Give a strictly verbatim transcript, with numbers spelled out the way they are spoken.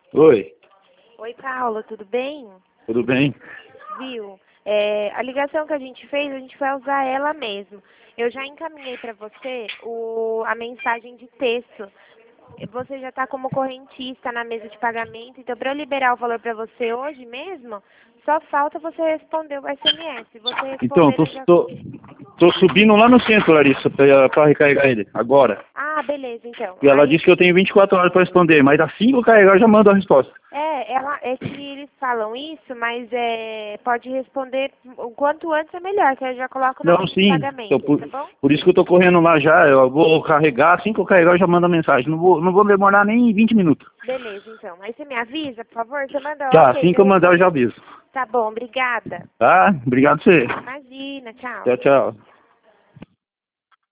Oi, Oi, Paulo, tudo bem? tudo bem? Viu? É, a ligação que a gente fez, a gente vai usar ela mesmo. Eu já encaminhei para você o, a mensagem de texto. Você já está como correntista na mesa de pagamento, então para eu liberar o valor para você hoje mesmo, só falta você responder o S M S. Você Então, respondendo tô, eu já... tô, tô subindo lá no centro, Larissa, pra, pra recarregar ele, agora. Ah, beleza, então. E ela Aí disse que eu tenho vinte e quatro horas para responder, mas assim que eu carregar eu já mando a resposta. É, ela, é que eles falam isso, mas é, pode responder o quanto antes é melhor, que eu já coloco na Não, mesa de sim, então, pagamento, por, tá bom? por isso que eu tô correndo lá já, eu vou carregar, assim que eu carregar eu já mando a mensagem. Não vou, não vou demorar nem vinte minutos. Beleza, então. Aí você me avisa, por favor? Você manda Tá, ok assim de que eu mandar eu já responder. aviso. Tá bom, obrigada. Tá? Obrigado a você. Imagina, tchau. Tchau, tchau.